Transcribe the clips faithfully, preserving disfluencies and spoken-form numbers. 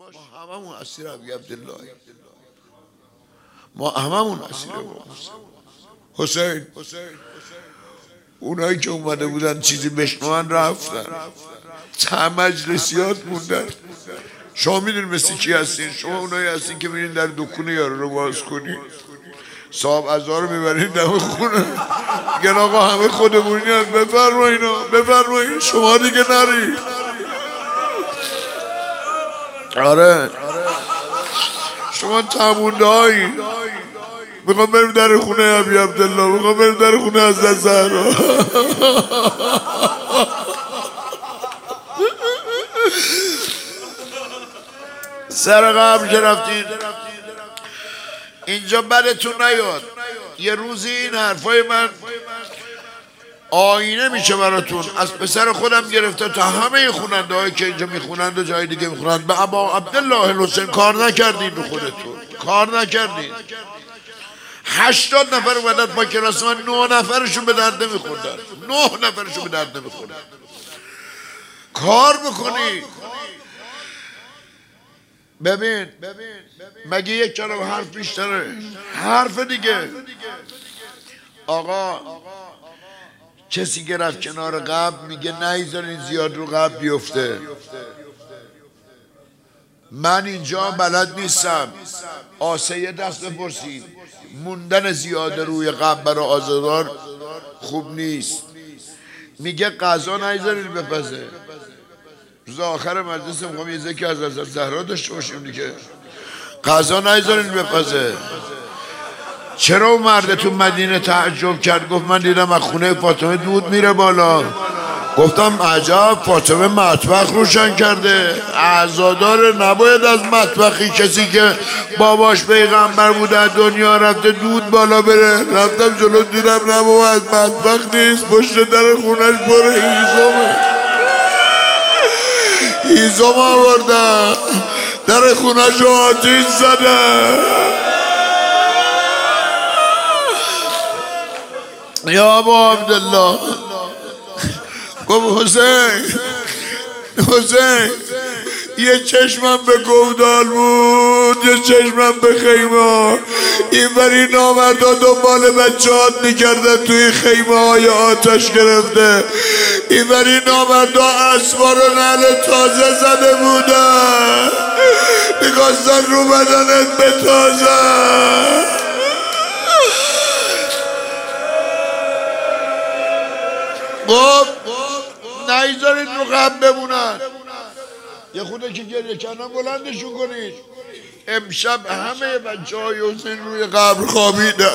ما هممون اسیر ابی عبدالله، ما هممون اسیر حسین. اونایی که اومده بودن چیزی بشنون رفتن، تا مجلسیات موندن. شما میدونید مثل کی هستین؟ شما اونایی هستین که میرین در دکونه یارو رو باز کنید، صاحب ازا رو میبرین دم خونه، میگن آقا همه خودمونی هست بفرمایین بفرمایین شما دیگه نرید. آره شما تمونده هایی. میخوام بریم در خونه ابی عبدالله، میخوام بریم در خونه حضرت زهرا. سر قبر که رفتید اینجا بدتون نیاد، یه روزی این حرفای من آینه میشه براتون. از پسر خودم گرفته تا همه خوننده هایی که اینجا میخونند و جای دیگه میخونند، به ابا عبدالله الحسین کار نکردید رو خودتون، کار نکردید. هشتاد نفر اومدن با کلاس من، نه نفرشون به درد نمیخوردن، نه نفرشون به درد نمیخوردن. کار بکنی. ببین مگه یک کلام حرف بیشتره؟ حرف دیگه. آقا کسی که رفت کنار قبر میگه نیذارین زیاد رو قبر بیفته. من اینجا بلد نیستم. آسه دست بپرسید، موندن زیاد روی قبر برای آزادار خوب نیست. میگه قضا نیذارین بپزه. روز آخر مجلس میخوام یه ذکر از حضرت زهرا داشته باشیم دیگه. قضا نیذارین بپزه. چرا اون مرد تو مدینه تعجب کرد؟ گفت من دیدم از خونه فاطمه دود میره بالا. گفتم عجب، فاطمه مطبخ روشن کرده. عزادار نباید از مطبخی کسی که باباش پیغمبر بوده از دنیا رفته دود بالا بره. رفتم جلو دیدم نه بابا از مطبخ نیست، پشت در خونش پر هیزمه. هیزم آوردن در خونش رو آتیش زدن. یا ابا عبدالله گفت حسین حسین یه چشمم به گودال بود، یه چشمم به خیمه. این بری نامردا دنبال بچهات میکردن توی خیمه های آتش گرفته. این بری نامردا اسوار و نعل تازه زده بودن، میخواستن رو بدنت بتازن. خب نیذارید رو قبل بمونن. یه خوده که گریه کردن بلندشون کنید. امشب همه بچه های حسین روی قبر خوابیدن.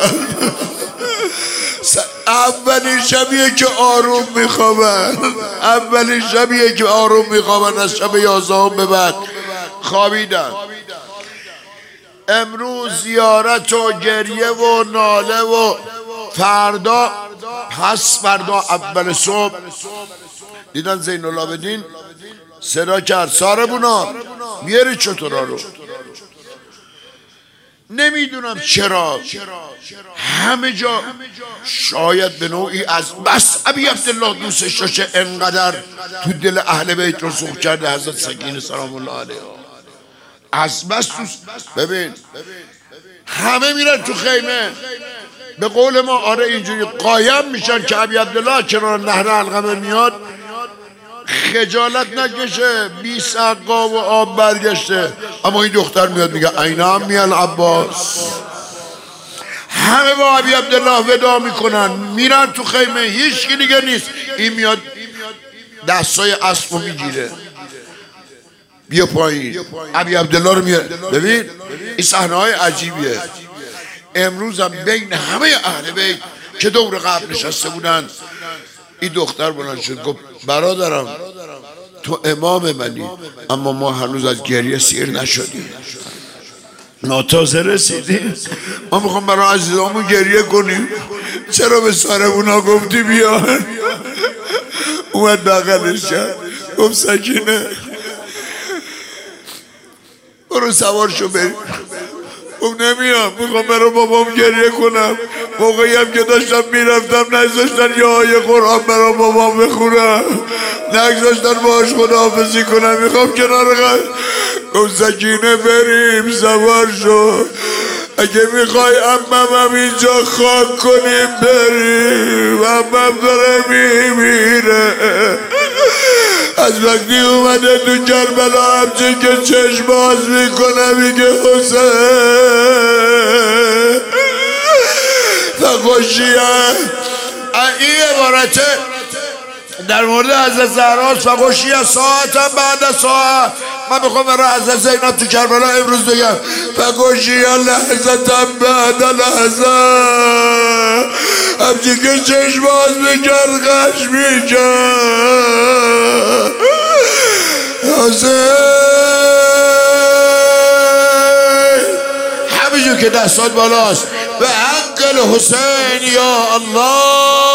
اولین شبیه که آروم میخوابن، اولین شبیه که آروم میخوابن از شب یازدهم به بعد خوابیدن. امروز زیارت و گریه و ناله و فردا پس فردا اول صبح دیدن زین العابدین صدا کرد ساربونا میاری چطورا رو. نمیدونم چرا همه جا شاید به نوعی از بس ابی عبدالله دوستش داشته انقدر تو دل اهل بیت رسوخ کرده حضرت سکینه سلام الله علیها. از بس دوست. ببین همه میرن تو خیمه، به قول ما آره اینجوری قایم میشن که ابی عبدالله کنار نهر علقمه میاد خجالت نکشه، بی سقا و آب برگشته. اما این دختر میاد میگه اینا هم میال عباس. همه با ابی عبدالله ودا میکنن میرن تو خیمه، هیچ کی دیگه نیست. این میاد دستای اسب رو میگیره بیا پایین، ابی عبدالله رو میاره. ببین این صحنه های عجیبیه. امروز هم بین همه اهل بیت که دور قبر نشسته بودن این دختر بلند شد گفت برادرم تو امام منی، اما ما هنوز از گریه سیر نشدیم، ما تازه رسیدیم، ما میخوام برای عزیزامون گریه کنیم. چرا به ساربونا گفتی بیان؟ اومد بغلش کرد گفت سکینه برو سوار شو بریم. گفت نمیام، میخوام برای بابام گریه کنم. موقعی هم که داشتم میرفتم نذاشتن یه آیه قرآن برای بابام بخونم. نگذاشتن باش خداحافظی کنم. میخوام کنار خواهد گفت سکینه بریم سوار شو، اگه میخوای اممم اینجا خاک کنیم بریم، امم داره میمیره. از وقتی اومده تو کربلا همچه که چشم باز میکنه میگه حسین فخوشیه. این عبارته در مورد حضرت زهراست. فخوشیه ساعتم بعد ساعت. من میخوام برای حضرت زینب تو کربلا امروز بگم فخوشیه لحظتم بعد لحظه، همچی که چشم باز میکرد غش میکرد. حسین همینجور که دستات بالاست به حق حسین یا الله.